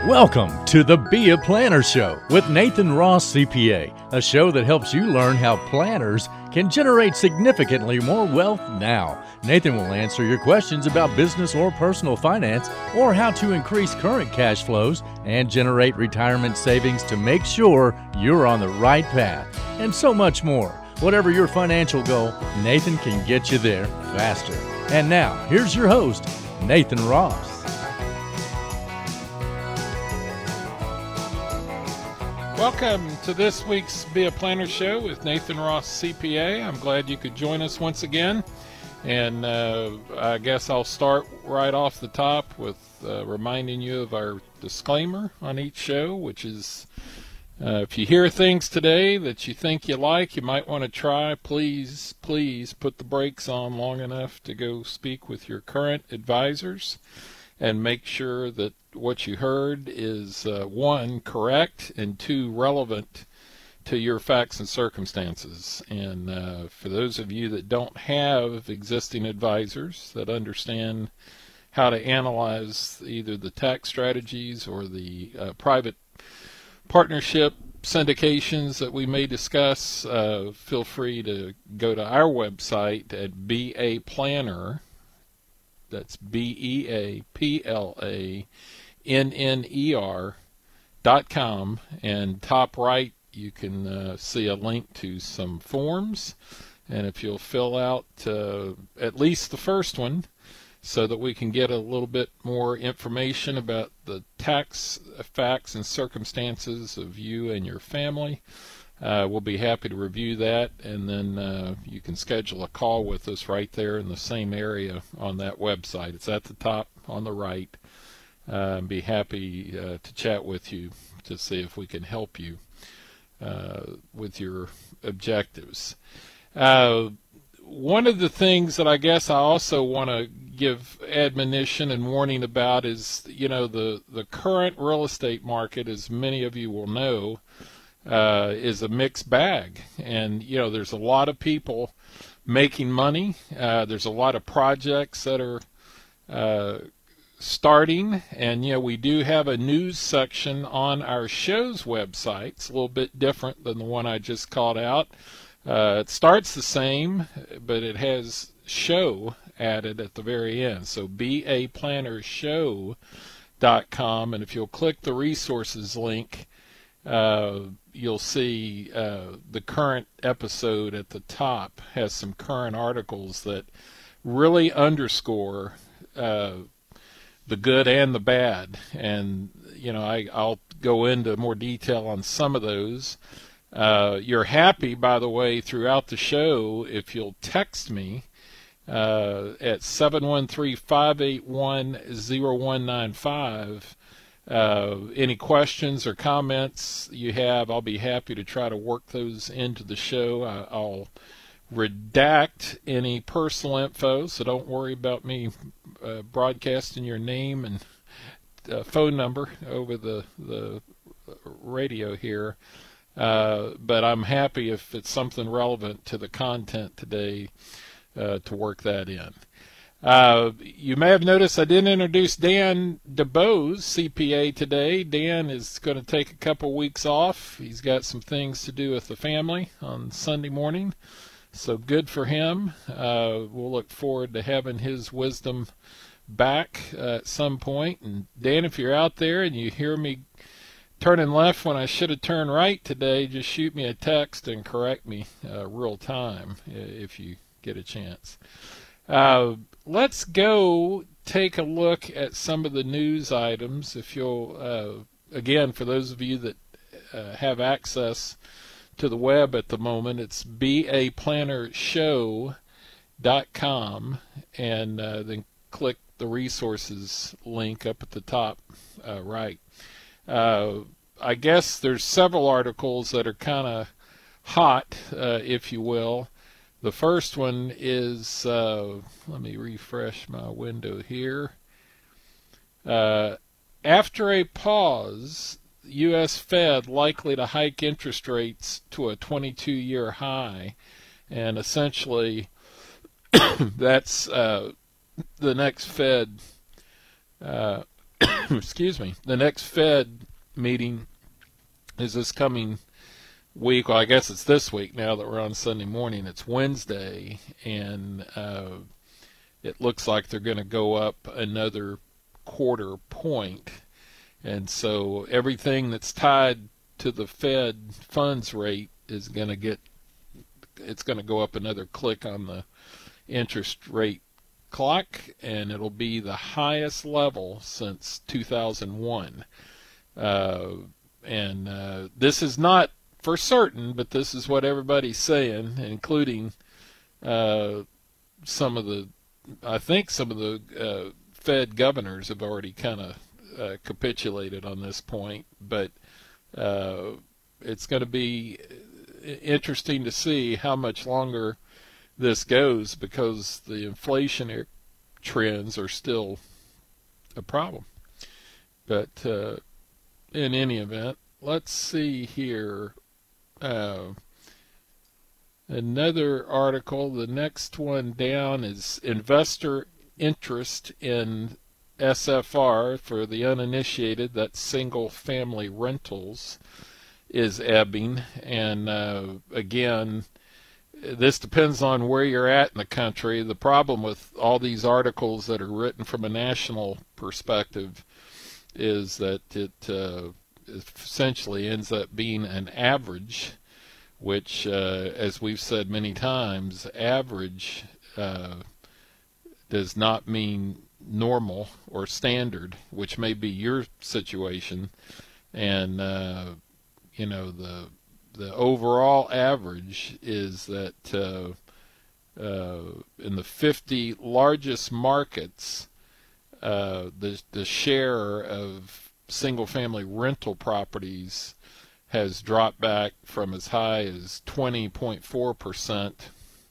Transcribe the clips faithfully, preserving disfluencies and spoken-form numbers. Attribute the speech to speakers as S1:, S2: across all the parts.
S1: Welcome to the Be a Planner Show with Nathan Ross, C P A, a show that helps you learn how planners can generate significantly more wealth now. Nathan will answer your questions about business or personal finance, or how to increase current cash flows and generate retirement savings to make sure you're on the right path, and so much more. Whatever your financial goal, Nathan can get you there faster. And now, here's your host, Nathan Ross.
S2: Welcome to this week's Be a Planner Show with Nathan Ross, C P A. I'm glad you could join us once again. And uh, I guess I'll start right off the top with uh, reminding you of our disclaimer on each show, which is uh, if you hear things today that you think you like, you might want to try, please, please put the brakes on long enough to go speak with your current advisors and make sure that what you heard is, uh, one, correct, and two, relevant to your facts and circumstances. And uh, for those of you that don't have existing advisors that understand how to analyze either the tax strategies or the uh, private partnership syndications that we may discuss, uh, feel free to go to our website at Be a Planner. That's B E A P L A N N E R dot com, and top right you can uh, see a link to some forms, and if you'll fill out uh, at least the first one so that we can get a little bit more information about the tax facts and circumstances of you and your family, Uh, we'll be happy to review that, and then uh, you can schedule a call with us right there in the same area on that website. It's at the top on the right. Uh, and be happy uh, to chat with you to see if we can help you uh, with your objectives. Uh, one of the things that I guess I also want to give admonition and warning about is, you know, the, the current real estate market, as many of you will know, Uh, is a mixed bag. And, you know, there's a lot of people making money. Uh, there's a lot of projects that are uh, starting. And, you know, we do have a news section on our show's website. It's a little bit different than the one I just called out. Uh, it starts the same, but it has show added at the very end. So be a planner show dot com. And if you'll click the resources link, Uh, you'll see uh, the current episode at the top has some current articles that really underscore uh, the good and the bad. And, you know, I, I'll go into more detail on some of those. Uh, you're happy, by the way, throughout the show if you'll text me uh, at seven one three, five eight one, zero one nine five. Uh, any questions or comments you have, I'll be happy to try to work those into the show. I, I'll redact any personal info, so don't worry about me uh, broadcasting your name and uh, phone number over the, the radio here. Uh, but I'm happy if it's something relevant to the content today uh, to work that in. Uh, you may have noticed I didn't introduce Dan DeBose, C P A, today. Dan is going to take a couple weeks off. He's got some things to do with the family on Sunday morning, so good for him. Uh, we'll look forward to having his wisdom back uh, at some point. And Dan, if you're out there and you hear me turning left when I should have turned right today, just shoot me a text and correct me uh, real time if you get a chance. Uh, let's go take a look at some of the news items. If you'll, uh, again, for those of you that uh, have access to the web at the moment, it's be a planner show dot com, and uh, then click the resources link up at the top uh, right. Uh, I guess there's several articles that are kind of hot, uh, if you will. The first one is, uh, let me refresh my window here. Uh, after a pause, U S Fed likely to hike interest rates to a twenty-two year high. And essentially, that's uh, the next Fed uh, excuse me, the next Fed meeting is this coming week. Well, I guess it's this week now that we're on Sunday morning. It's Wednesday, and uh, it looks like they're going to go up another quarter point. And so everything that's tied to the Fed funds rate is going to get, it's going to go up another click on the interest rate clock, and it'll be the highest level since two thousand one. Uh, and uh, this is not for certain, but this is what everybody's saying, including uh, some of the, I think some of the uh, Fed governors have already kind of uh, capitulated on this point. But uh, it's going to be interesting to see how much longer this goes, because the inflationary trends are still a problem. But uh, in any event, let's see here. Uh, another article, the next one down, is investor interest in S F R. For the uninitiated, that's single family rentals, is ebbing. And uh, again, this depends on where you're at in the country. The problem with all these articles that are written from a national perspective is that it uh, essentially ends up being an average, which, uh, as we've said many times, average uh, does not mean normal or standard, which may be your situation. And, uh, you know, the the overall average is that uh, uh, in the fifty largest markets, uh, the the share of single-family rental properties has dropped back from as high as twenty point four percent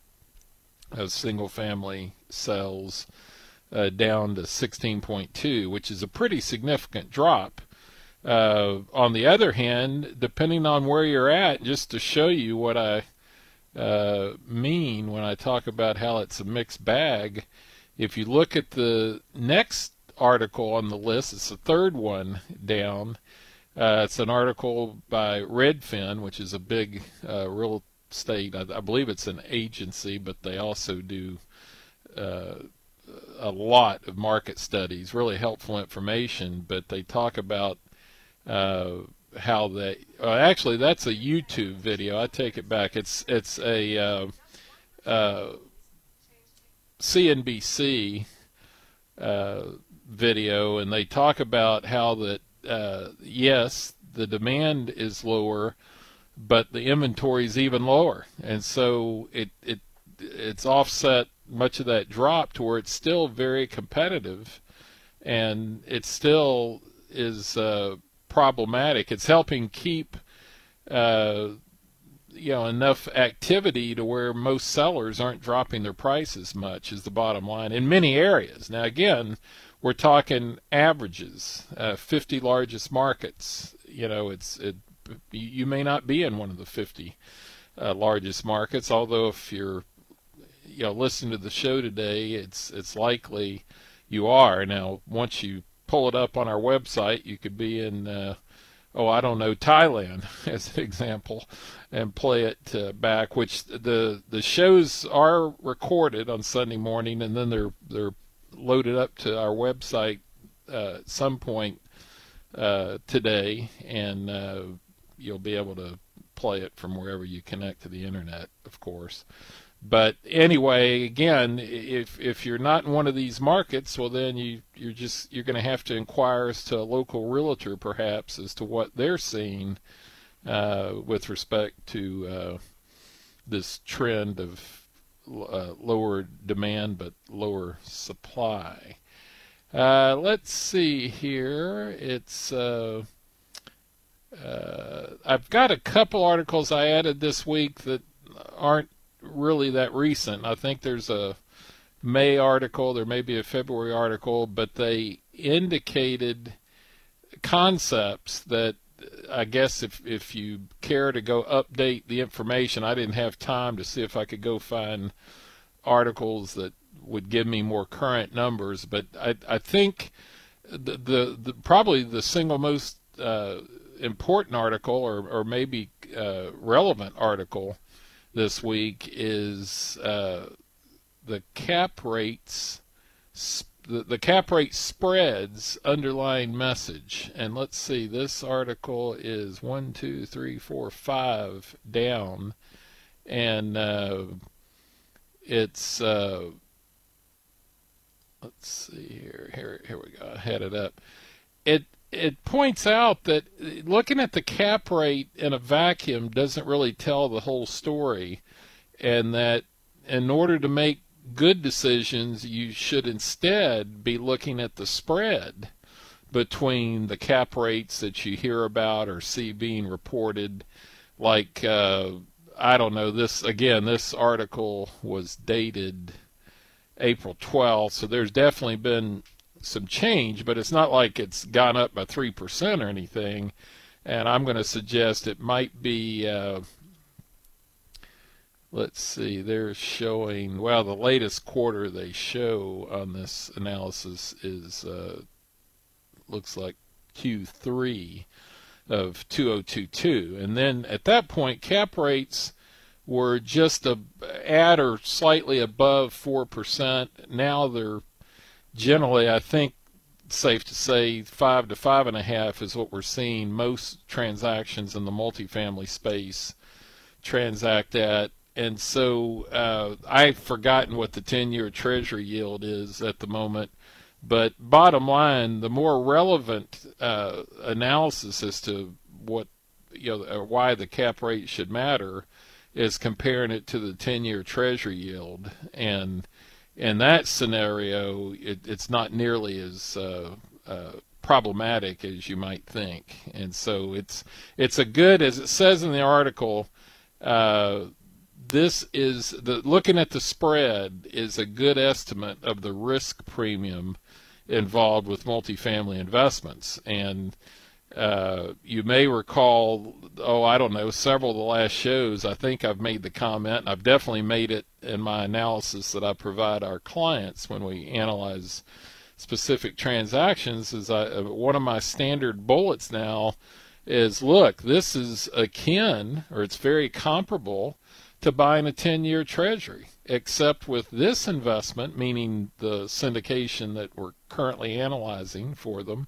S2: of single-family sales uh, down to sixteen point two, which is a pretty significant drop. Uh, on the other hand, depending on where you're at, just to show you what I uh, mean when I talk about how it's a mixed bag, if you look at the next article on the list, it's the third one down. Uh, it's an article by Redfin, which is a big uh, real estate, I, I believe it's an agency, but they also do uh, a lot of market studies, really helpful information. But they talk about Uh, how they uh, actually, that's a YouTube video. I take it back. It's it's a uh, uh, C N B C uh, video, and they talk about how that uh, yes, the demand is lower, but the inventory is even lower, and so it it it's offset much of that drop to where it's still very competitive, and it still is Uh, problematic. It's helping keep uh, you know, enough activity to where most sellers aren't dropping their prices much, is the bottom line in many areas. Now again, we're talking averages, uh, fifty largest markets. You know, it's it, you may not be in one of the fifty uh, largest markets, although if you're you know listening to the show today, it's it's likely you are. Now once you pull it up on our website, you could be in, uh, oh, I don't know, Thailand as an example, and play it uh, back. Which the the shows are recorded on Sunday morning, and then they're they're loaded up to our website uh, at some point uh, today, and uh, you'll be able to play it from wherever you connect to the internet, of course. But anyway, again, if if you're not in one of these markets, well, then you you're just you're going to have to inquire as to a local realtor, perhaps, as to what they're seeing uh, with respect to uh, this trend of uh, lower demand but lower supply. Uh, let's see here. It's uh, uh, I've got a couple articles I added this week that aren't really that recent. I think there's a May article, there may be a February article, but they indicated concepts that I guess if if you care to go update the information, I didn't have time to see if I could go find articles that would give me more current numbers, but I, I think the, the, the probably the single most uh, important article, or, or maybe uh, relevant article this week, is uh, the cap rates, the, the cap rate spreads underlying message. And let's see, this article is one, two, three, four, five down, and uh, it's uh, let's see here, here, here we go. I had it up. It it points out that looking at the cap rate in a vacuum doesn't really tell the whole story, and that in order to make good decisions, you should instead be looking at the spread between the cap rates that you hear about or see being reported. Like, uh, I don't know, this, again, this article was dated April twelfth, so there's definitely been some change, but it's not like it's gone up by three percent or anything. And I'm going to suggest it might be, uh, let's see, they're showing, well, the latest quarter they show on this analysis is, uh, looks like Q three of two thousand twenty-two. And then at that point, cap rates were just a, at or slightly above four percent. Now they're generally, I think, safe to say five to five and a half is what we're seeing most transactions in the multifamily space transact at. And so uh, I've forgotten what the ten-year Treasury yield is at the moment. But bottom line, the more relevant uh, analysis as to what, you know, or why the cap rate should matter is comparing it to the ten-year Treasury yield. And in that scenario, it, it's not nearly as uh, uh, problematic as you might think. And so it's it's a good, as it says in the article, uh, this is the looking at the spread is a good estimate of the risk premium involved with multifamily investments. And uh, you may recall, oh, I don't know, several of the last shows, I think I've made the comment, and I've definitely made it in my analysis that I provide our clients when we analyze specific transactions, is I, one of my standard bullets now is, look, this is akin, or it's very comparable to buying a ten-year Treasury, except with this investment, meaning the syndication that we're currently analyzing for them,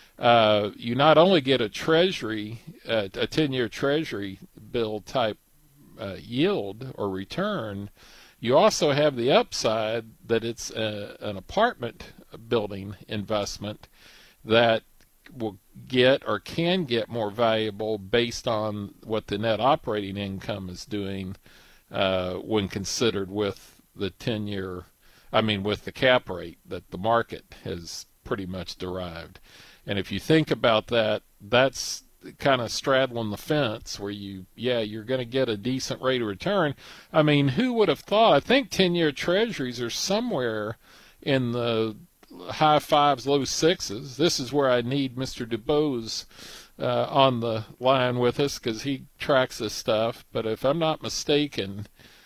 S2: uh, you not only get a Treasury, uh, a ten-year Treasury bill type uh, yield or return, you also have the upside that it's a, an apartment building investment that will get or can get more valuable based on what the net operating income is doing uh, when considered with the ten-year, I mean with the cap rate that the market has pretty much derived. And if you think about that, that's kind of straddling the fence where you, yeah, you're going to get a decent rate of return. I mean, who would have thought? I think ten-year Treasuries are somewhere in the high fives, low sixes. This is where I need Mister DuBose uh, on the line with us because he tracks this stuff. But if I'm not mistaken,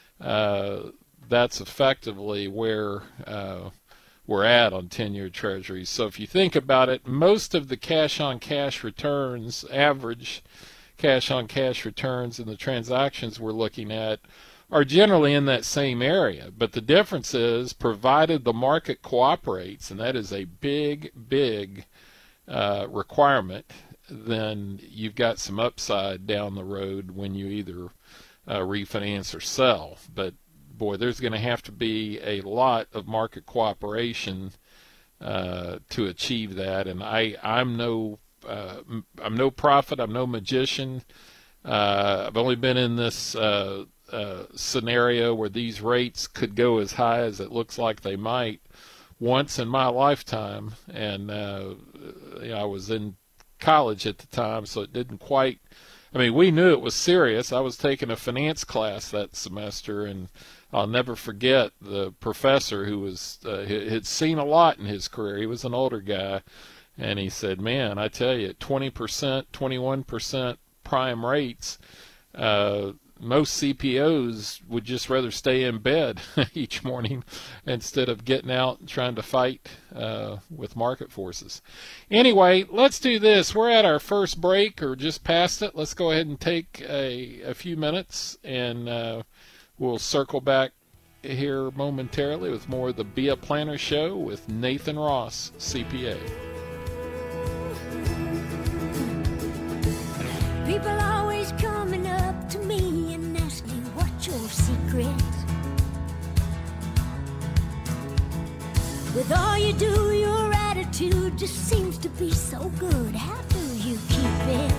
S2: uh, that's effectively where uh, we're at on ten-year Treasuries. So if you think about it, most of the cash-on-cash returns, average cash-on-cash returns in the transactions we're looking at are generally in that same area. But the difference is, provided the market cooperates, and that is a big, big uh, requirement, then you've got some upside down the road when you either uh, refinance or sell. But boy, there's going to have to be a lot of market cooperation uh, to achieve that. And I, I'm no, uh, I'm no prophet. I'm no magician. Uh, I've only been in this uh, uh, scenario where these rates could go as high as it looks like they might once in my lifetime. And uh, you know, I was in college at the time, so it didn't quite. I mean, we knew it was serious. I was taking a finance class that semester, and I'll never forget the professor who was uh, had seen a lot in his career. He was an older guy, and he said, man, I tell you, twenty percent, twenty-one percent prime rates, uh, most C P Os would just rather stay in bed each morning instead of getting out and trying to fight uh, with market forces. Anyway, let's do this. We're at our first break, or just past it. Let's go ahead and take a, a few minutes, and uh, we'll circle back here momentarily with more of the Be a Planner Show with Nathan Ross, C P A.
S3: People always coming up to me and asking what's your secret. With all you do, your attitude just seems to be so good. How do you keep it?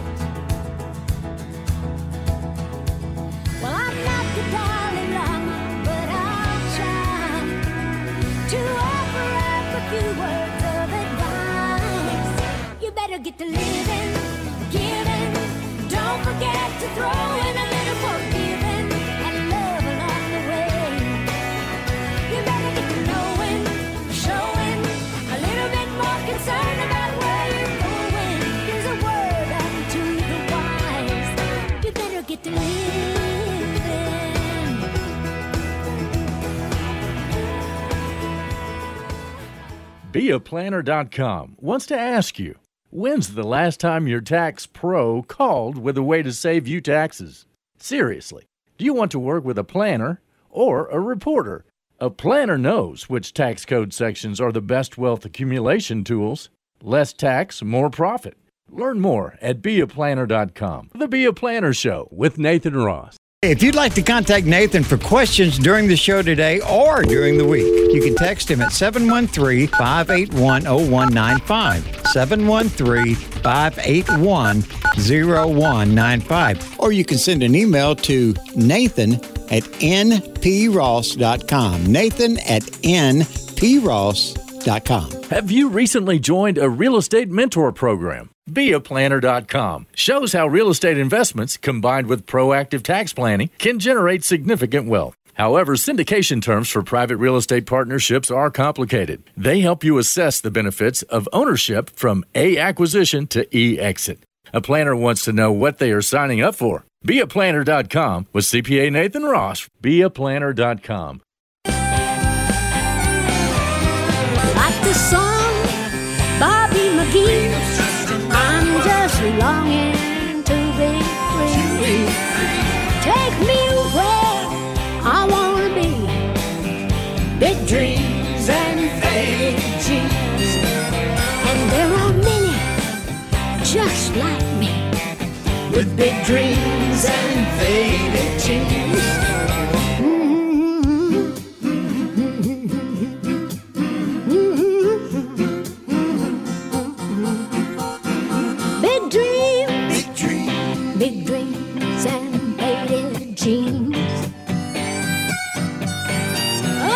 S3: Well, I'm not the Dalai Lama, but I'll try to offer up a few words of advice. You better get to living, giving. Don't forget to throw in a little forgiving and love along the way. You better get to knowing, showing a little bit more concern about where you're going. There's a word unto the wise. You better get to living.
S1: Be a planner dot com wants to ask you, when's the last time your tax pro called with a way to save you taxes? Seriously, do you want to work with a planner or a reporter? A planner knows which tax code sections are the best wealth accumulation tools. Less tax, more profit. Learn more at Be a planner dot com. The Be a Planner Show with Nathan Ross.
S4: If you'd like to contact Nathan for questions during the show today or during the week, you can text him at seven one three, five eight one, zero one nine five, seven one three, five eight one, zero one nine five. Or you can send an email to Nathan at n p ross dot com. Nathan at n p ross dot com.
S1: Have you recently joined a real estate mentor program? Be a planner dot com shows how real estate investments combined with proactive tax planning can generate significant wealth. However, syndication terms for private real estate partnerships are complicated. They help you assess the benefits of ownership from A, acquisition, to E, exit. A planner wants to know what they are signing up for. Be a planner dot com with C P A Nathan Ross. Be a planner dot com.
S3: Like the song, Bobby McGee. I'm just longing to be free. Take me where I want to be. Big dreams and faded jeans. And there are many just like me, with big dreams and faded jeans. Big dreams and faded jeans. Oh,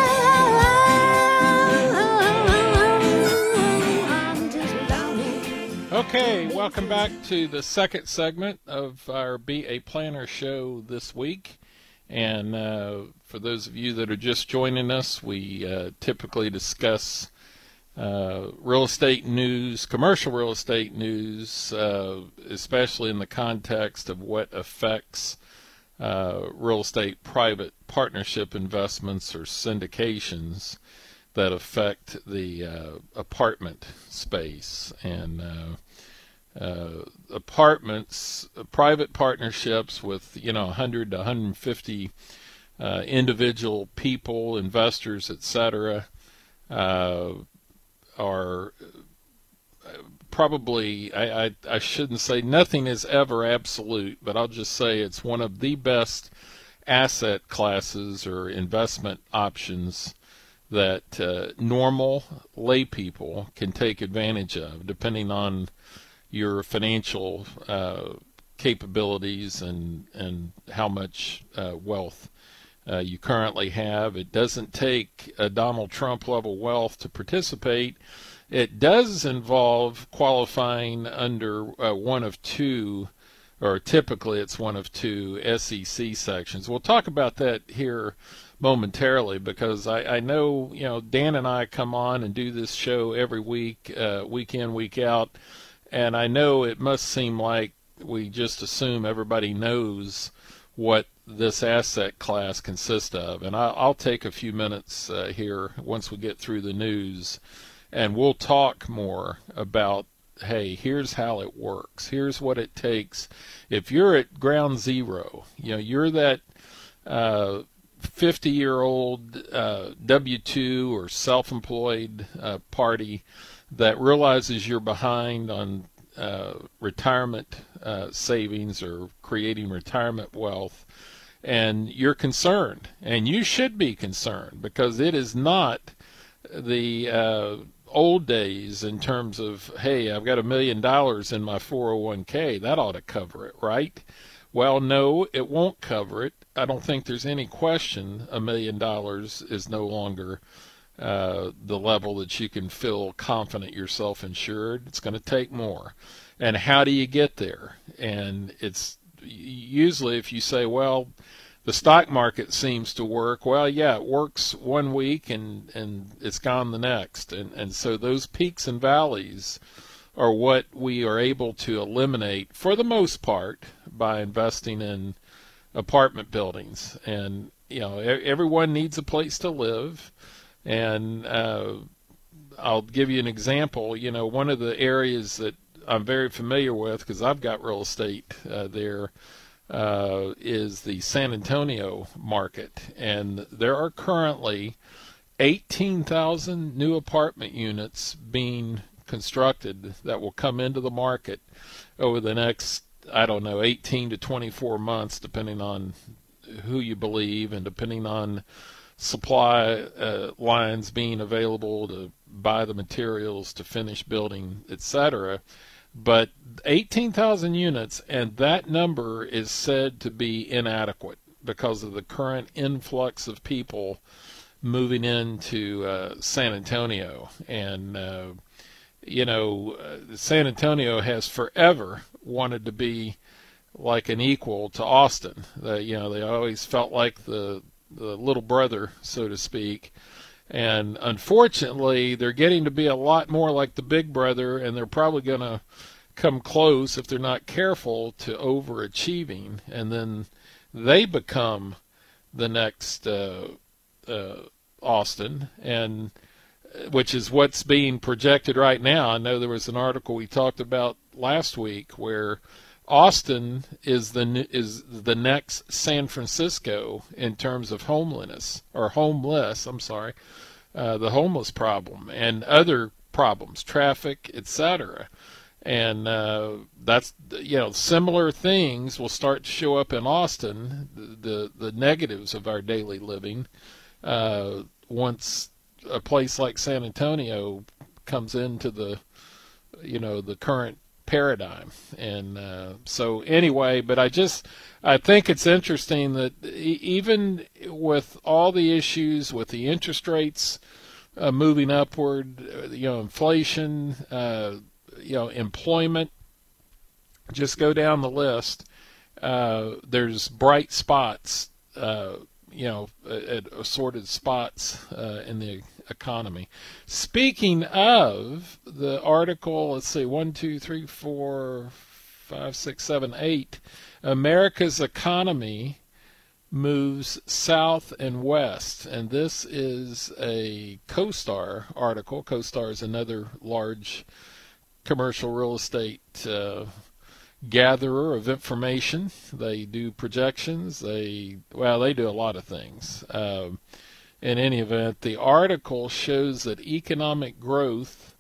S3: I'm just longing.
S2: Okay, welcome back to the second segment of our Be a Planner Show this week. And uh, for those of you that are just joining us, we uh, typically discuss Uh, real estate news, commercial real estate news, uh, especially in the context of what affects uh, real estate private partnership investments or syndications that affect the uh, apartment space. And uh, uh, apartments, uh, private partnerships with, you know, one hundred to one hundred fifty uh, individual people, investors, et cetera, uh, are probably, I, I, I shouldn't say nothing is ever absolute, but I'll just say it's one of the best asset classes or investment options that uh, normal lay people can take advantage of, depending on your financial uh, capabilities and, and how much uh, wealth Uh, you currently have. It doesn't take a Donald Trump level wealth to participate. It does involve qualifying under uh, one of two, or typically it's one of two S E C sections. We'll talk about that here momentarily, because I, I know, you know, Dan and I come on and do this show every week, uh, week in, week out, and I know it must seem like we just assume everybody knows what this asset class consists of. And I, I'll take a few minutes uh, here once we get through the news, and we'll talk more about, hey, here's how it works. Here's what it takes. If you're at ground zero, you know, you're that uh, fifty-year-old uh, W two or self-employed uh, party that realizes you're behind on uh, retirement uh, savings or creating retirement wealth, and you're concerned, and you should be concerned, because it is not the uh, old days in terms of, hey, I've got a million dollars in my four oh one k, that ought to cover it, right? Well, no, it won't cover it. I don't think there's any question a million dollars is no longer uh, the level that you can feel confident you're self-insured. It's going to take more. And how do you get there? And it's usually, if you say, well, the stock market seems to work, well, yeah, it works one week and, and it's gone the next. And, and so those peaks and valleys are what we are able to eliminate for the most part by investing in apartment buildings. And, you know, everyone needs a place to live. And uh, I'll give you an example. You know, one of the areas that I'm very familiar with, because I've got real estate uh, there, uh, is the San Antonio market. And there are currently eighteen thousand new apartment units being constructed that will come into the market over the next, I don't know, eighteen to twenty-four months, depending on who you believe and depending on supply uh, lines being available to buy the materials to finish building, et cetera. But eighteen thousand units, and that number is said to be inadequate because of the current influx of people moving into uh, San Antonio. And, uh, you know, uh, San Antonio has forever wanted to be like an equal to Austin. Uh, you know, they always felt like the, the little brother, so to speak. And unfortunately, they're getting to be a lot more like the big brother, and they're probably going to come close, if they're not careful, to overachieving. And then they become the next uh, uh, Austin, and which is what's being projected right now. I know there was an article we talked about last week where Austin is the is the next San Francisco in terms of homelessness, or homeless, I'm sorry, uh, the homeless problem and other problems, traffic, et cetera. And uh, that's, you know, similar things will start to show up in Austin, the the, the negatives of our daily living, uh, once a place like San Antonio comes into the, you know, the current paradigm. And uh, so anyway, but I just, I think it's interesting that e- even with all the issues with the interest rates uh, moving upward, you know, inflation, uh, you know, employment, just go down the list. Uh, there's bright spots, uh, you know, at assorted spots uh, in the economy. Speaking of the article, let's see, one, two, three, four, five, six, seven, eight. America's economy moves south and west, and this is a CoStar article. CoStar is another large commercial real estate uh, gatherer of information. They do projections. They, well, they do a lot of things. Um, in any event, the article shows that economic growth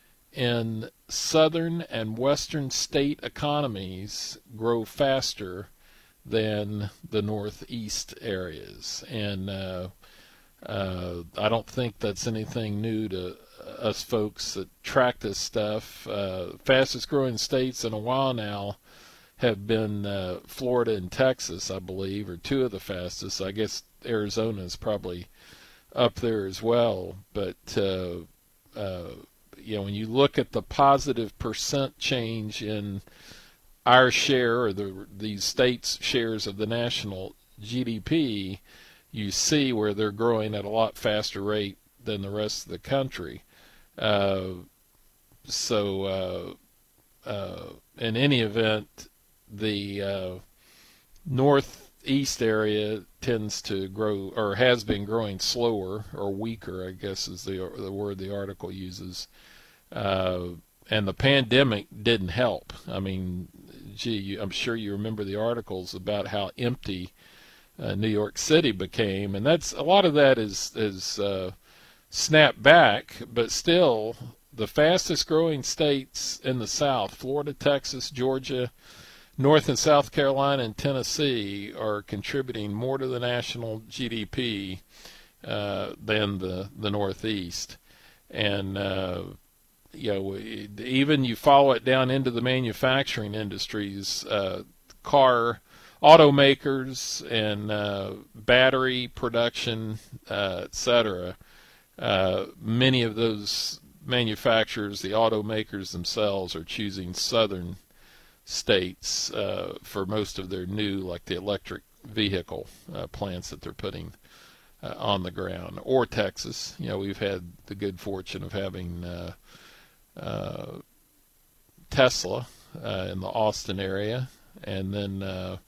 S2: in southern and western state economies grow faster than the northeast areas. And uh, uh, I don't think that's anything new to us folks that track this stuff. Uh, fastest growing states in a while now have been uh, Florida and Texas, I believe, or two of the fastest. I guess Arizona is probably up there as well. But, uh, uh, you know, when you look at the positive percent change in our share, or the these states' shares of the national G D P, you see where they're growing at a lot faster rate than the rest of the country. Uh, so, uh, uh, in any event, the uh, north southeast area tends to grow, or has been growing slower or weaker, I guess is the the word the article uses. Uh, and the pandemic didn't help. I mean, gee, you, I'm sure you remember the articles about how empty uh, New York City became, and that's a lot of that is is uh, snapped back, but still the fastest growing states in the South, Florida, Texas, Georgia, North and South Carolina, and Tennessee, are contributing more to the national G D P uh, than the, the Northeast. And, uh, you know, even you follow it down into the manufacturing industries, uh, car, automakers, and uh, battery production, uh, et cetera. Uh, many of those manufacturers, the automakers themselves, are choosing southern states uh, for most of their new, like the electric vehicle uh, plants that they're putting uh, on the ground, or Texas. You know, we've had the good fortune of having uh, uh, Tesla uh, in the Austin area, and then uh,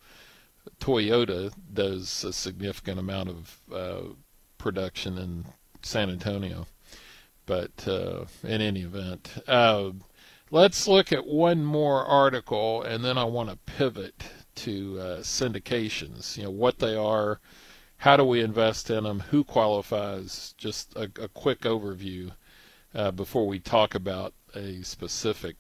S2: Toyota does a significant amount of uh, production in San Antonio. But uh, in any event, uh, let's look at one more article, and then I want to pivot to uh, syndications. You know, what they are, how do we invest in them, who qualifies, just a, a quick overview uh, before we talk about a specific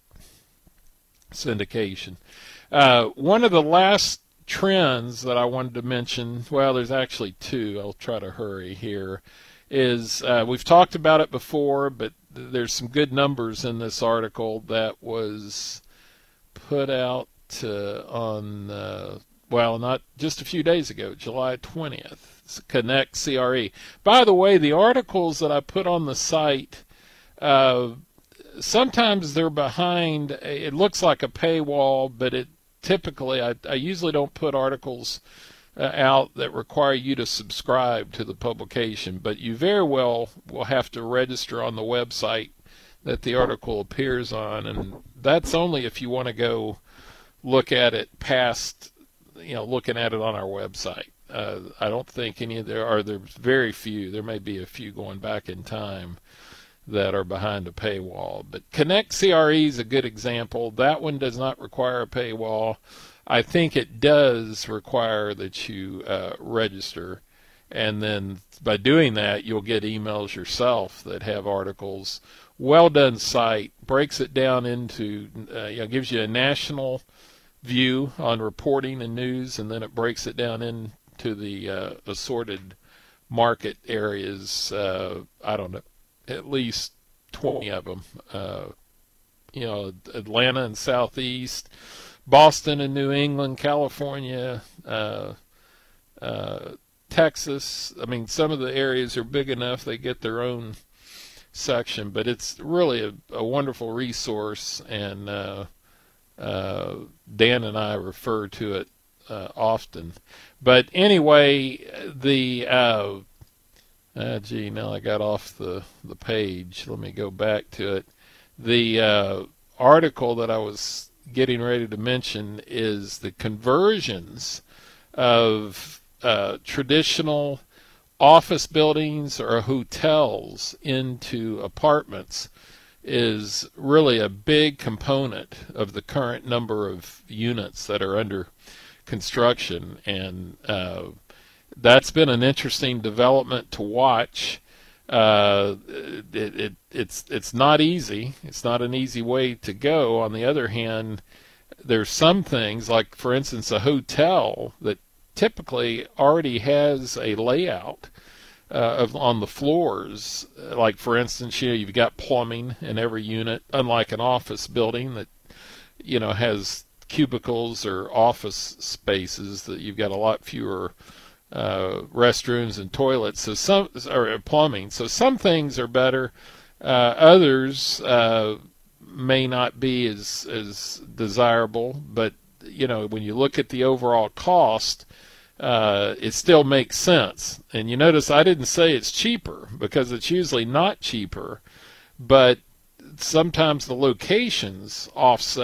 S2: syndication. Uh, one of the last trends that I wanted to mention, well, there's actually two, I'll try to hurry here, is uh, we've talked about it before, but th- there's some good numbers in this article that was put out uh, on, uh, well, not just a few days ago, July twentieth, it's Connect C R E. By the way, the articles that I put on the site, uh, sometimes they're behind, a, it looks like a paywall, but it typically, I, I usually don't put articles Uh, out that require you to subscribe to the publication, but you very well will have to register on the website that the article appears on, and that's only if you want to go look at it past, you know, looking at it on our website. Uh, I don't think any of there are, there's very few, there may be a few going back in time that are behind a paywall, but Connect C R E is a good example. That one does not require a paywall. I think it does require that you uh, register, and then by doing that, you'll get emails yourself that have articles. Well done site, breaks it down into, uh, you know, gives you a national view on reporting and news, and then it breaks it down into the uh, assorted market areas. Uh, I don't know, at least twenty of them. Uh, you know, Atlanta and Southeast, Boston and New England, California, uh, uh, Texas. I mean, some of the areas are big enough they get their own section, but it's really a, a wonderful resource, and uh, uh, Dan and I refer to it uh, often. But anyway, the uh, uh, gee, now I got off the, the page. Let me go back to it. The uh, article that I was getting ready to mention is the conversions of uh, traditional office buildings or hotels into apartments is really a big component of the current number of units that are under construction, and uh, that's been an interesting development to watch. Uh, it, it, it's it's not easy. It's not an easy way to go. On the other hand, there's some things, like, for instance, a hotel that typically already has a layout uh, of on the floors. Like, for instance, you know, you've got plumbing in every unit, unlike an office building that, you know, has cubicles or office spaces, that you've got a lot fewer uh, restrooms and toilets, so some, or plumbing. So some things are better. Uh, others uh, may not be as, as desirable, but, you know, when you look at the overall cost, uh, it still makes sense. And you notice I didn't say it's cheaper, because it's usually not cheaper, but sometimes the locations offset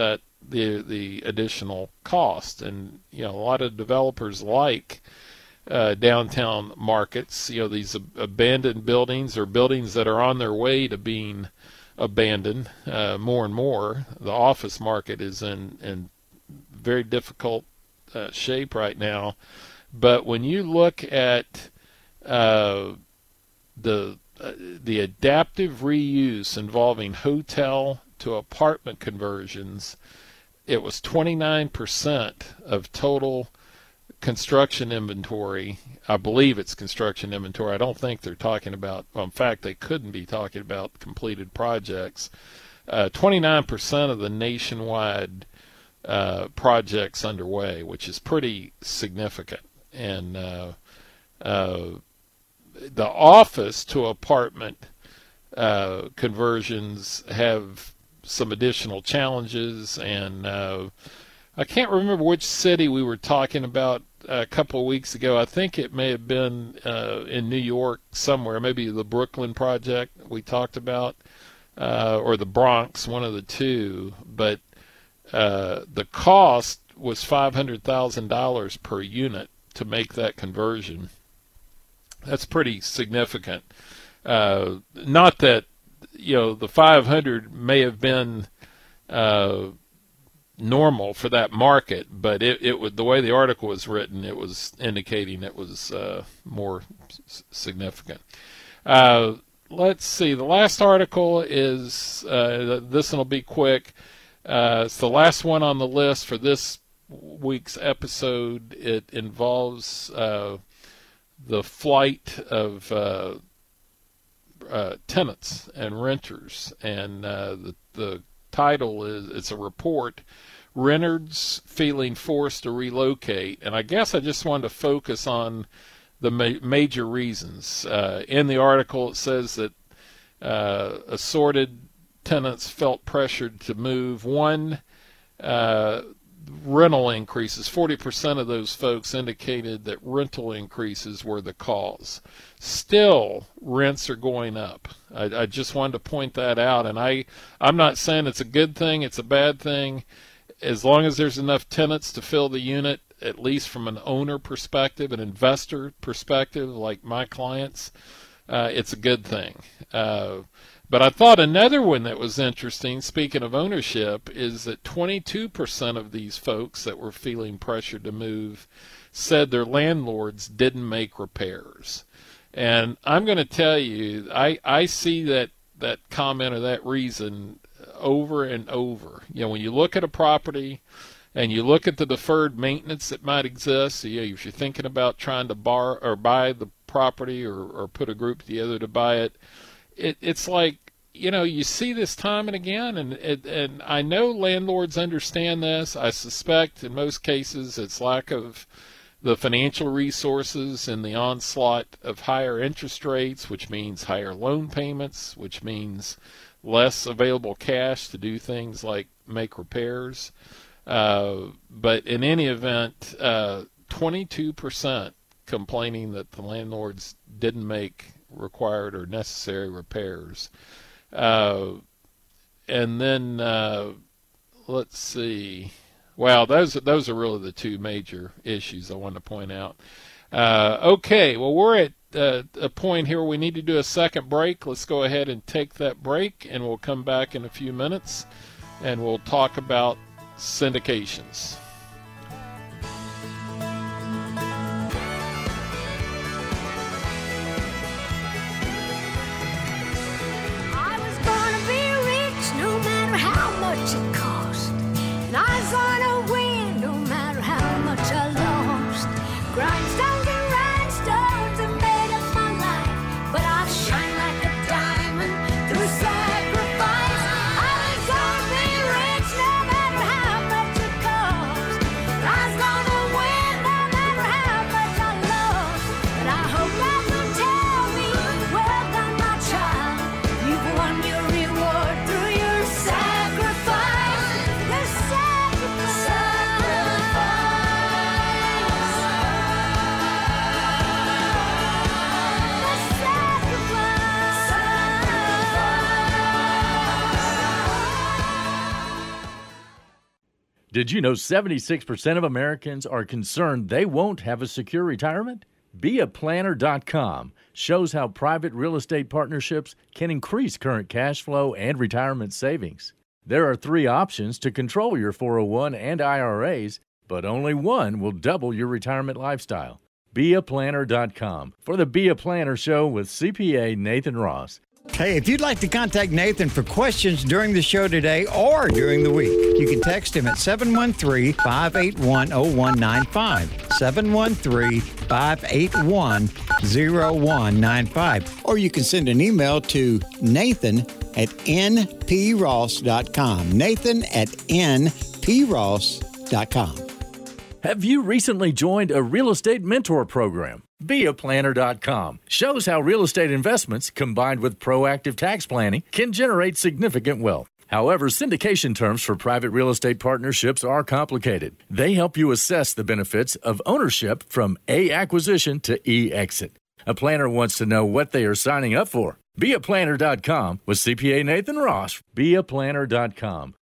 S2: the the additional cost. And you know, a lot of developers like uh, downtown markets. You know, these ab- abandoned buildings or buildings that are on their way to being abandoned. Uh, more and more, the office market is in in very difficult uh, shape right now. But when you look at uh, the uh, the adaptive reuse involving hotel to apartment conversions, it was twenty-nine percent of total construction inventory. I believe it's construction inventory. I don't think they're talking about, well, in fact, they couldn't be talking about completed projects. Uh, twenty-nine percent of the nationwide uh, projects underway, which is pretty significant. And uh, uh, the office to apartment uh, conversions have some additional challenges, and uh, I can't remember which city we were talking about a couple of weeks ago. I think it may have been uh, in New York somewhere, maybe the Brooklyn project we talked about, uh, or the Bronx, one of the two. But uh, the cost was five hundred thousand dollars per unit to make that conversion. That's pretty significant. Uh, not that, you know, the five hundred may have been uh, normal for that market, but it, it would, the way the article was written, it was indicating it was uh, more s- significant. Uh, let's see. The last article is, uh, this one will be quick. Uh, it's the last one on the list for this week's episode. It involves uh, the flight of uh, uh, tenants and renters, and uh, the the title is, it's a report, Renters Feeling Forced to Relocate. And I guess I just wanted to focus on the ma- major reasons. Uh, in the article, it says that uh, assorted tenants felt pressured to move. One, uh, rental increases. forty percent of those folks indicated that rental increases were the cause. Still, rents are going up. I, I just wanted to point that out. And I, I'm not saying it's a good thing, it's a bad thing. As long as there's enough tenants to fill the unit, at least from an owner perspective, an investor perspective, like my clients, uh, it's a good thing. Uh, But I thought another one that was interesting, speaking of ownership, is that twenty-two percent of these folks that were feeling pressured to move said their landlords didn't make repairs. And I'm going to tell you, I, I see that, that comment or that reason over and over. You know, when you look at a property and you look at the deferred maintenance that might exist, you know, if you're thinking about trying to borrow or buy the property or, or put a group together to buy it, It, it's like, you know, you see this time and again, and it, and I know landlords understand this. I suspect in most cases it's lack of the financial resources and the onslaught of higher interest rates, which means higher loan payments, which means less available cash to do things like make repairs. Uh, but in any event, uh, twenty-two percent complaining that the landlords didn't make required or necessary repairs. Uh, and then, uh, let's see. Wow, those, those are really the two major issues I want to point out. Uh, okay, well, we're at uh, a point here where we need to do a second break. Let's go ahead and take that break, and we'll come back in a few minutes, and we'll talk about syndications.
S3: It cost, and I was gonna win no matter how much I lost. Grindstones and rhinestones have made up my life, but I'll shine like a diamond through sacrifice. I was gonna be rich no matter how much it cost.
S1: Did you know seventy-six percent of Americans are concerned they won't have a secure retirement? Be A Planner dot com shows how private real estate partnerships can increase current cash flow and retirement savings. There are three options to control your four oh one and I R As, but only one will double your retirement lifestyle. Be A Planner dot com for the Be a Planner Show with C P A Nathan Ross.
S4: Hey, if you'd like to contact Nathan for questions during the show today or during the week, you can text him at seven one three, five eight one, zero one nine five, seven one three, five eight one, zero one nine five. Or you can send an email to Nathan at N P Ross dot com. Nathan at N P Ross dot com.
S1: Have you recently joined a real estate mentor program? Be A Planner dot com shows how real estate investments combined with proactive tax planning can generate significant wealth. However, syndication terms for private real estate partnerships are complicated. They help you assess the benefits of ownership from A acquisition to E exit. A planner wants to know what they are signing up for. Be A Planner dot com with C P A Nathan Ross. Be A Planner dot com.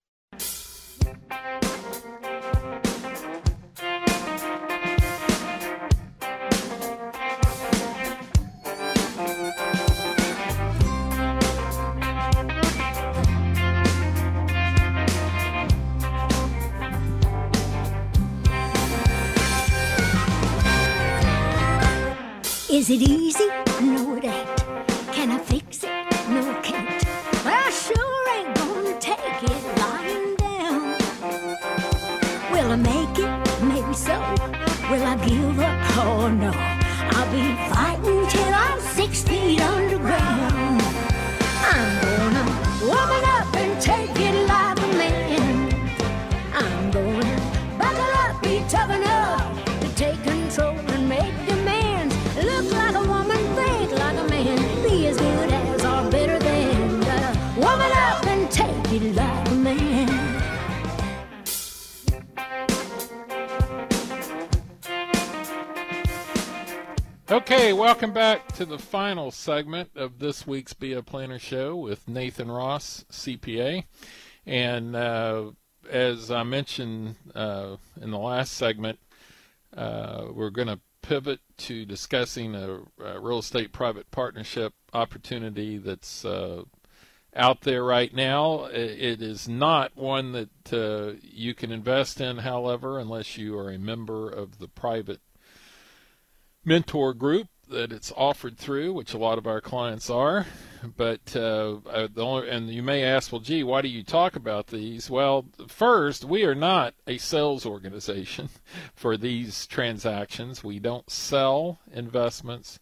S3: Is it easy? No, it ain't. Can I fix it? No, I can't. I sure ain't gonna take it lying down. Will I make it? Maybe so. Will I give up? Oh no. I'll be fighting till I'm six feet underground. I'm gonna woman up and take it like a man. I'm gonna buckle up, be tough enough to take control and make demands. Look like a woman, think like a man, be as good as or better than. Gotta woman up and take it like a man.
S2: Okay, welcome back to the final segment of this week's Be a Planner Show with Nathan Ross, C P A. And uh, as I mentioned uh, in the last segment, uh, we're going to pivot to discussing a, a real estate private partnership opportunity that's uh, out there right now. It is not one that uh, you can invest in, however, unless you are a member of the private mentor group that it's offered through, which a lot of our clients are. But uh, the only, and you may ask, well, gee, why do you talk about these? Well, first, we are not a sales organization for these transactions. We don't sell investments.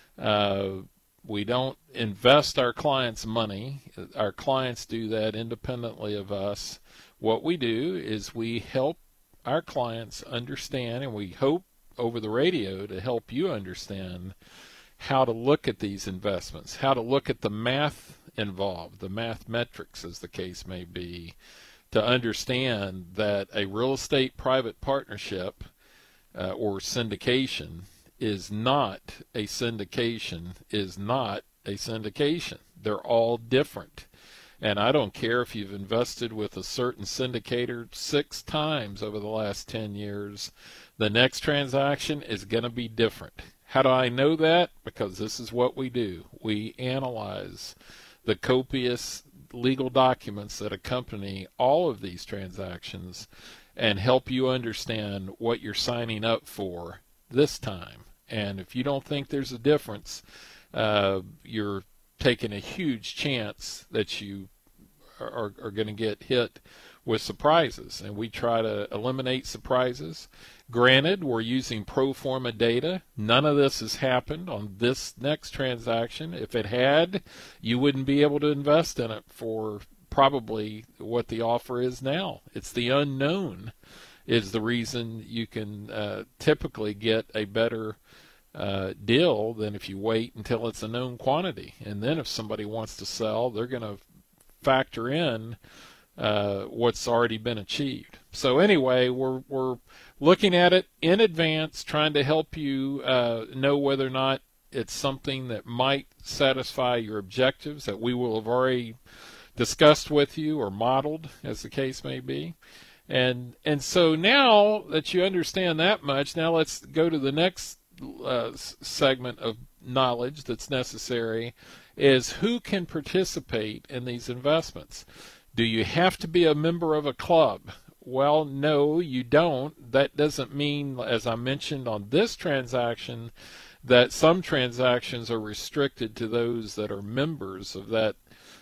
S2: Uh, we don't invest our clients' money. Our clients do that independently of us. What we do is we help our clients understand, and we hope over the radio to help you understand how to look at these investments, how to look at the math involved, the math metrics as the case may be, to understand that a real estate private partnership uh, or syndication is not a syndication, is not a syndication. They're all different. And I don't care if you've invested with a certain syndicator six times over the last ten years, the next transaction is going to be different. How do I know that? Because this is what we do. We analyze the copious legal documents that accompany all of these transactions and help you understand what you're signing up for this time. And if you don't think there's a difference, uh, you're taking a huge chance that you are, are going to get hit with surprises. And we try to eliminate surprises. Granted, we're using pro forma data. None of this has happened on this next transaction. If it had, you wouldn't be able to invest in it for probably what the offer is now. It's the unknown is the reason you can uh, typically get a better uh, deal than if you wait until it's a known quantity. And then if somebody wants to sell, they're going to factor in uh, what's already been achieved. So anyway, we're we're looking at it in advance, trying to help you uh, know whether or not it's something that might satisfy your objectives that we will have already discussed with you or modeled, as the case may be. And and so now that you understand that much, now let's go to the next uh, segment of knowledge that's necessary, is who can participate in these investments. Do you have to be a member of a club? Well, no, you don't. That doesn't mean, as I mentioned on this transaction, that some transactions are restricted to those that are members of that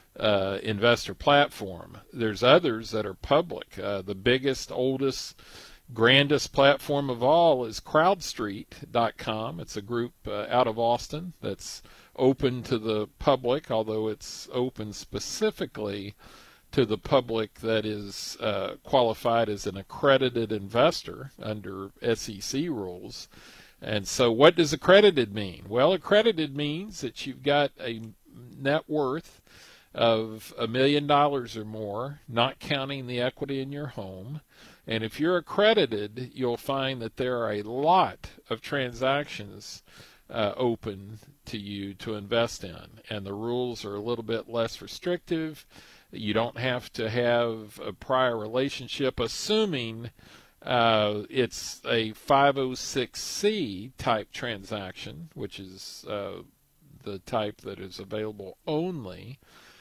S2: uh, investor platform. There's others that are public. Uh, the biggest, oldest, grandest platform of all is crowd street dot com. It's a group uh, out of Austin that's open to the public, although it's open specifically to the public that is uh, qualified as an accredited investor under S E C rules. And so what does accredited mean? Well, accredited means that you've got a net worth of a million dollars or more, not counting the equity in your home. And if you're accredited, you'll find that there are a lot of transactions uh, open to you to invest in. And the rules are a little bit less restrictive. You don't have to have a prior relationship, assuming uh, it's a five oh six C type transaction, which is uh, the type that is available only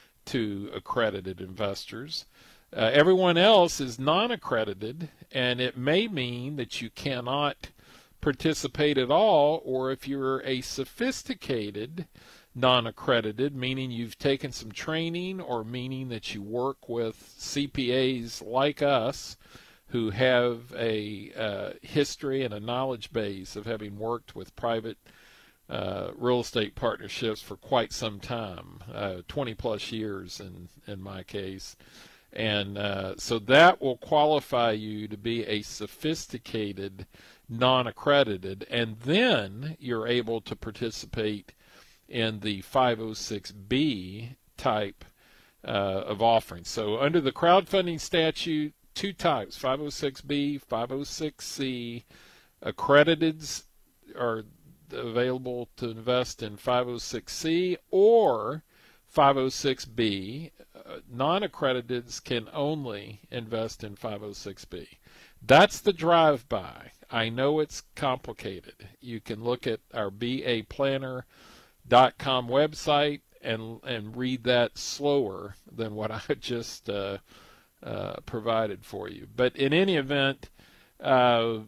S2: to accredited investors. Uh, everyone else is non-accredited, and it may mean that you cannot participate at all, or if you're a sophisticated non-accredited, meaning you've taken some training, or meaning that you work with C P As like us who have a uh, history and a knowledge base of having worked with private uh, real estate partnerships for quite some time, uh, twenty plus years in, in my case. And uh, so that will qualify you to be a sophisticated non-accredited, and then you're able to participate in the five oh six B type uh, of offerings. So under the crowdfunding statute, two types, five oh six B, five oh six C. Accrediteds are available to invest in five oh six C or five oh six B. Uh, non-accrediteds can only invest in five oh six B. That's the drive-by. I know it's complicated. You can look at our B A planner dot com website and and read that slower than what I just uh, uh, provided for you. But in any event, uh,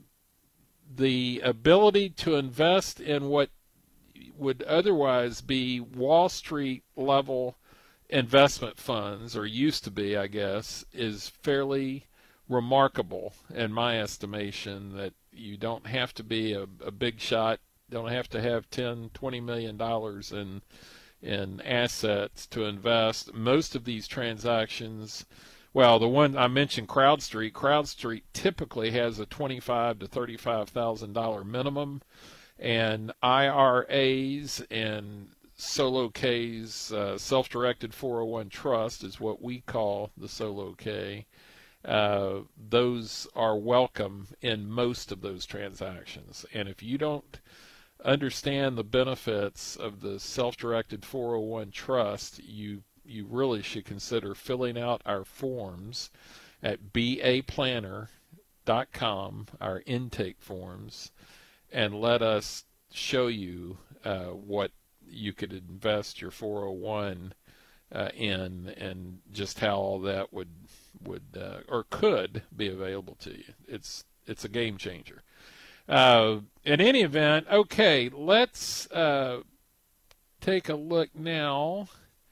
S2: the ability to invest in what would otherwise be Wall Street level investment funds, or used to be, I guess, is fairly remarkable in my estimation. That you don't have to be a, a big shot, don't have to have ten, twenty million dollars in in assets to invest. Most of these transactions, well, the one I mentioned, CrowdStreet, CrowdStreet typically has a twenty-five to thirty-five thousand dollar minimum, and I R As and Solo K's, uh, self-directed four oh one trust is what we call the Solo K. Uh, those are welcome in most of those transactions. And if you don't understand the benefits of the self-directed four oh one trust, you you really should consider filling out our forms at B A planner dot com, our intake forms, and let us show you uh, what you could invest your four oh one uh, in, and just how all that would would uh, or could be available to you. It's it's a game changer. Uh, in any event, okay, let's uh, take a look now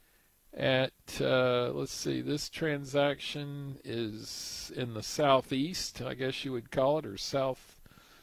S2: at, uh, let's see, this transaction is in the southeast, I guess you would call it, or south,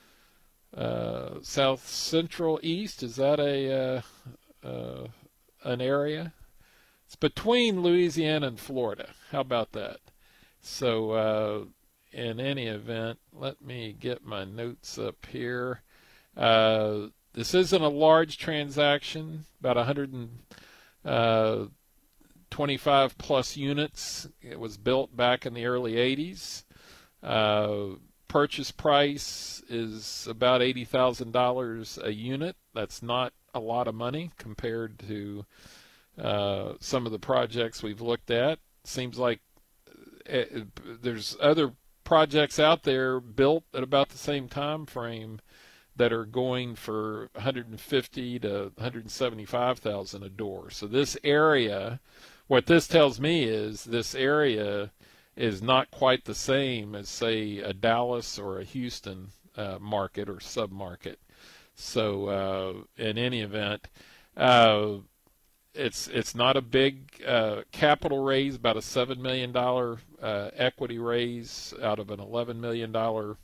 S2: uh, south central east. Is that a uh, uh, an area? It's between Louisiana and Florida. How about that? So, uh, in any event, let me get my notes up here. Uh, this isn't a large transaction, about one hundred twenty-five plus units. It was built back in the early eighties. Uh, purchase price is about eighty thousand dollars a unit. That's not a lot of money compared to uh, some of the projects we've looked at. Seems like it, there's other projects out there built at about the same time frame that are going for one hundred fifty to one hundred seventy-five thousand a door. So this area, what this tells me is this area is not quite the same as, say, a Dallas or a Houston uh, market or sub-market. So uh, in any event, uh, it's it's not a big uh, capital raise, about a seven million dollars uh, equity raise out of an eleven million dollars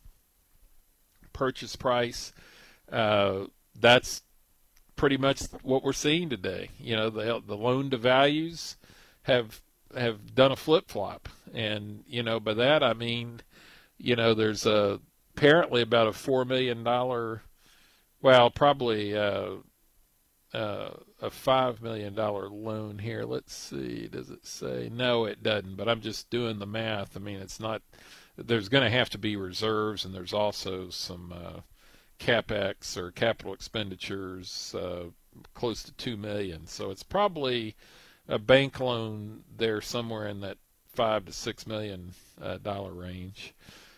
S2: purchase price. Uh, that's pretty much what we're seeing today. You know, the the loan to values have have done a flip-flop, and you know, by that I mean, you know, there's a apparently about a four million dollars, well, probably uh, uh, a five million dollars loan here. Let's see, does it say? No, it doesn't, but I'm just doing the math. I mean, it's not, there's going to have to be reserves, and there's also some uh, CapEx or capital expenditures uh, close to two million dollars. So it's probably a bank loan there somewhere in that five to six million uh, dollar range.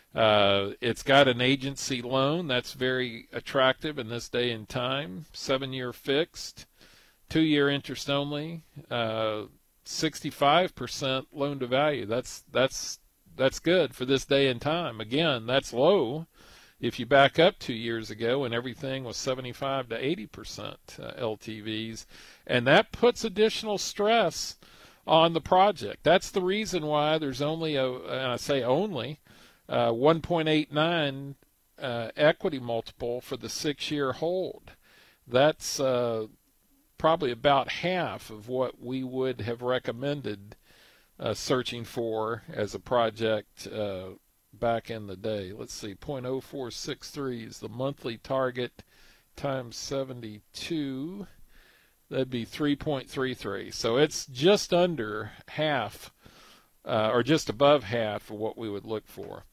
S2: Uh, it's got an agency loan that's very attractive in this day and time. Seven-year fixed, two-year interest only, uh, sixty-five percent loan to value. That's that's that's good for this day and time. Again, that's low if you back up two years ago when everything was seventy-five to eighty percent uh, L T Vs, and that puts additional stress on the project. That's the reason why there's only a, and I say only, uh, one point eight nine uh, equity multiple for the six-year hold. That's uh, probably about half of what we would have recommended uh, searching for as a project uh, back in the day. Let's see, zero point zero four six three is the monthly target times seventy-two. That'd be three point three three. So it's just under half, uh, or just above half of what we would look for.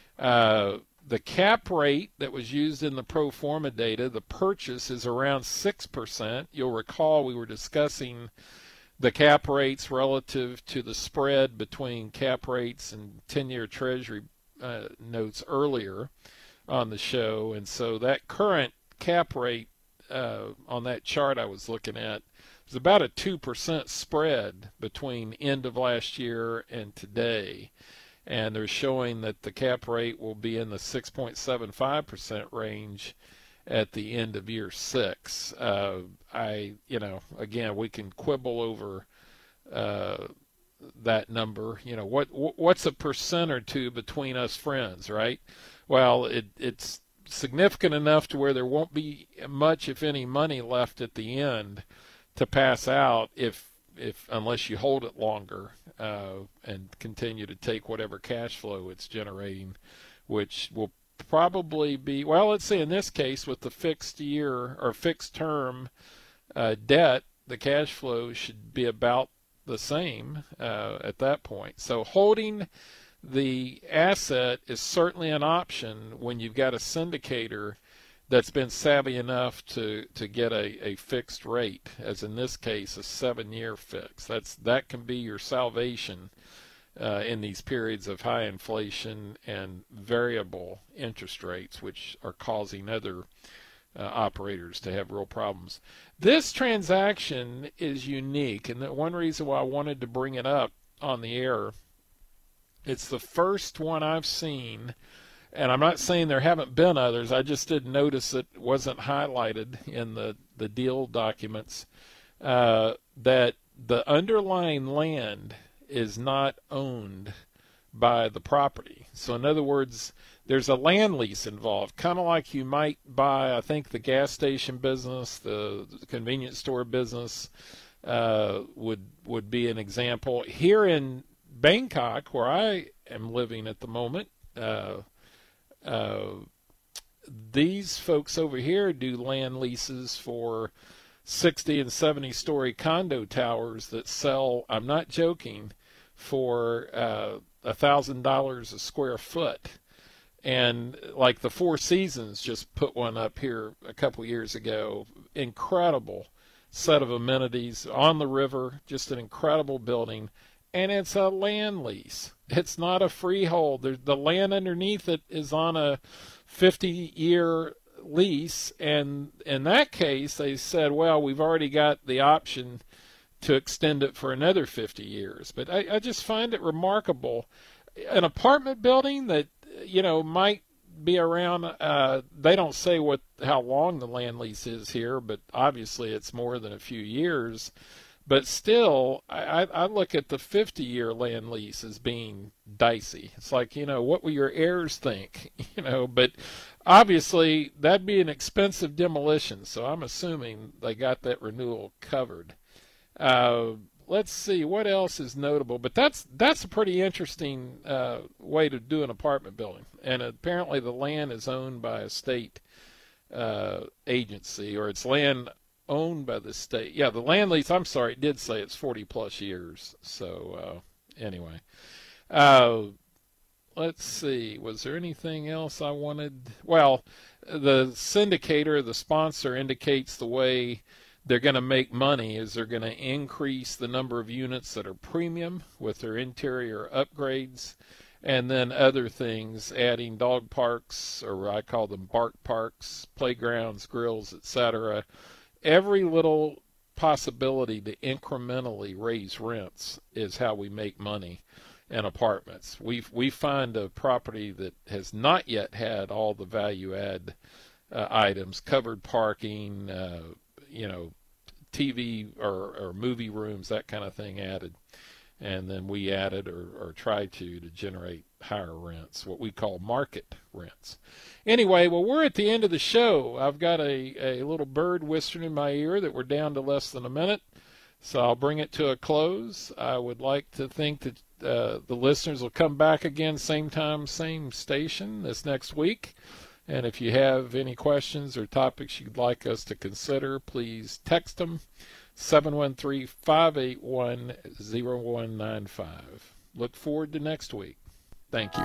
S2: Uh, the cap rate that was used in the pro forma data, the purchase, is around six percent. You'll recall we were discussing the cap rates relative to the spread between cap rates and ten-year Treasury uh, notes earlier on the show. And so that current cap rate uh, on that chart I was looking at is about a two percent spread between end of last year and today. And they're showing that the cap rate will be in the six point seven five percent range at the end of year six. Uh, I, you know, again, we can quibble over uh, that number. You know, what what's a percent or two between us friends, right? Well, it, it's significant enough to where there won't be much, if any, money left at the end to pass out if if unless you hold it longer uh, and continue to take whatever cash flow it's generating, which will probably be, well, let's say in this case with the fixed year or fixed term uh, debt, the cash flow should be about the same uh, at that point. So holding the asset is certainly an option when you've got a syndicator that's been savvy enough to, to get a, a fixed rate, as in this case, a seven-year fix. That's that can be your salvation uh, in these periods of high inflation and variable interest rates, which are causing other uh, operators to have real problems. This transaction is unique, and the one reason why I wanted to bring it up on the air, it's the first one I've seen. And I'm not saying there haven't been others. I just didn't notice it wasn't highlighted in the, the deal documents, uh, that the underlying land is not owned by the property. So in other words, there's a land lease involved, kind of like you might buy, I think, the gas station business, the, the convenience store business uh, would would be an example. Here in Bangkok, where I am living at the moment, uh, Uh, these folks over here do land leases for sixty and seventy story condo towers that sell, I'm not joking, for uh, one thousand dollars a square foot. And like the Four Seasons just put one up here a couple years ago. Incredible set of amenities on the river, just an incredible building. and it's a land lease. It's not a freehold. There's, the land underneath it is on a fifty-year lease, and in that case, they said, well, we've already got the option to extend it for another fifty years. But I, I just find it remarkable. An apartment building that, you know, might be around, uh, they don't say what how long the land lease is here, but obviously it's more than a few years. But still, I, I look at the fifty-year land lease as being dicey. It's like, you know, what will your heirs think? You know, but obviously that'd be an expensive demolition, so I'm assuming they got that renewal covered. Uh, let's see, what else is notable? But that's that's a pretty interesting uh, way to do an apartment building. And apparently the land is owned by a state uh, agency, or it's land owned by the state. Yeah, the land lease, I'm sorry, it did say it's forty plus years. So uh, anyway, uh, let's see, was there anything else I wanted? Well, the syndicator, the sponsor, indicates the way they're going to make money is they're going to increase the number of units that are premium with their interior upgrades, and then other things, adding dog parks, or I call them bark parks, playgrounds, grills, et cetera. Every little possibility to incrementally raise rents is how we make money in apartments. We we find a property that has not yet had all the value add uh, items, covered parking, uh, you know, T V or, or movie rooms, that kind of thing added. And then we added or, or tried to to generate higher rents, what we call market rents. Anyway, well, we're at the end of the show. I've got a, a little bird whistling in my ear that we're down to less than a minute, so I'll bring it to a close. I would like to think that uh, the listeners will come back again, same time, same station this next week. And if you have any questions or topics you'd like us to consider, please text them, seven one three, five eight one, zero one nine five. Look forward to next week. Thank you.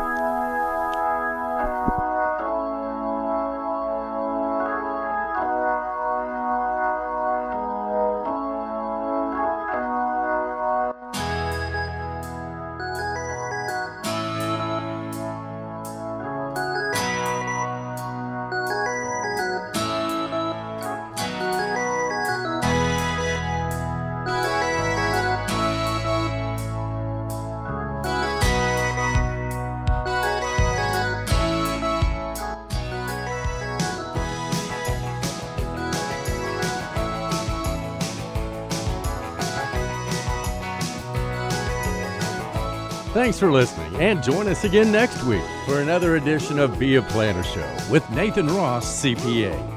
S1: Thanks for listening, and join us again next week for another edition of Be a Planner Show with Nathan Ross, C P A.